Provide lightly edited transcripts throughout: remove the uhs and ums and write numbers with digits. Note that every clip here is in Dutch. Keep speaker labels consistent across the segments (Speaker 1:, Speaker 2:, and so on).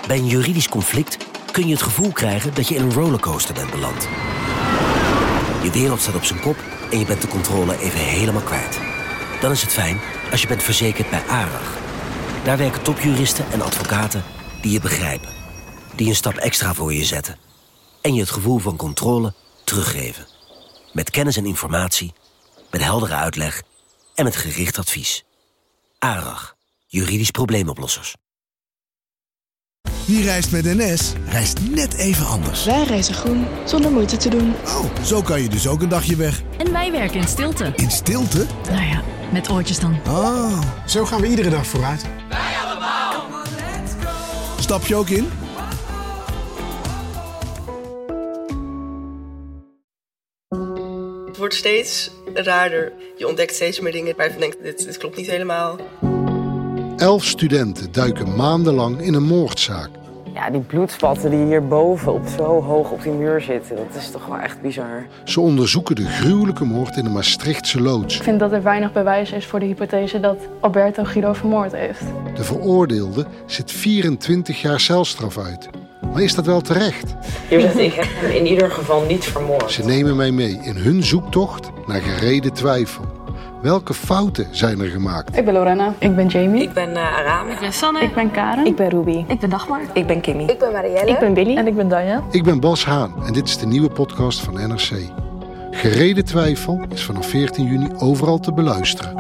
Speaker 1: Bij een juridisch conflict kun je het gevoel krijgen dat je in een rollercoaster bent beland. Je wereld staat op zijn kop en je bent de controle even helemaal kwijt. Dan is het fijn als je bent verzekerd bij ARAG. Daar werken topjuristen en advocaten die je begrijpen. Die een stap extra voor je zetten. En je het gevoel van controle teruggeven. Met kennis en informatie, met heldere uitleg en met gericht advies. ARAG, juridisch probleemoplossers.
Speaker 2: Wie reist met NS, reist net even anders.
Speaker 3: Wij reizen groen, zonder moeite te doen.
Speaker 2: Oh, zo kan je dus ook een dagje weg.
Speaker 4: En wij werken in stilte.
Speaker 2: In stilte?
Speaker 4: Nou ja, met oortjes dan.
Speaker 2: Oh.
Speaker 5: Zo gaan we iedere dag vooruit.
Speaker 6: Wij allemaal.
Speaker 2: Stap je ook in?
Speaker 7: Het wordt steeds raarder. Je ontdekt steeds meer dingen waarvan je denkt, dit klopt niet helemaal.
Speaker 8: 11 studenten duiken maandenlang in een moordzaak.
Speaker 9: Ja, die bloedspatten die hierboven zo hoog op die muur zitten, dat is toch wel echt bizar.
Speaker 8: Ze onderzoeken de gruwelijke moord in de Maastrichtse loods.
Speaker 10: Ik vind dat er weinig bewijs is voor de hypothese dat Alberto Guido vermoord heeft.
Speaker 8: De veroordeelde zit 24 jaar celstraf uit. Maar is dat wel terecht?
Speaker 9: Hier zegt, ik heb hem in ieder geval niet vermoord.
Speaker 8: Ze nemen mij mee in hun zoektocht naar gereden twijfel. Welke fouten zijn er gemaakt?
Speaker 10: Ik ben Lorena. Ik ben Jamie.
Speaker 9: Ik ben Aram.
Speaker 4: Ik ben Sanne.
Speaker 10: Ik ben Karen.
Speaker 3: Ik ben Ruby.
Speaker 4: Ik ben Dagmar.
Speaker 9: Ik ben Kimmy.
Speaker 3: Ik ben Marielle.
Speaker 10: Ik ben Billy. En ik ben Danja.
Speaker 8: Ik ben Bas Haan en dit is de nieuwe podcast van NRC. Gereden twijfel is vanaf 14 juni overal te beluisteren.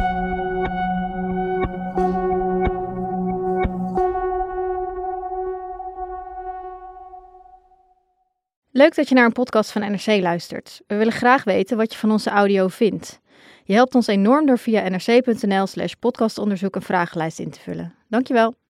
Speaker 11: Leuk dat je naar een podcast van NRC luistert. We willen graag weten wat je van onze audio vindt. Je helpt ons enorm door via nrc.nl/podcastonderzoek een vragenlijst in te vullen. Dankjewel.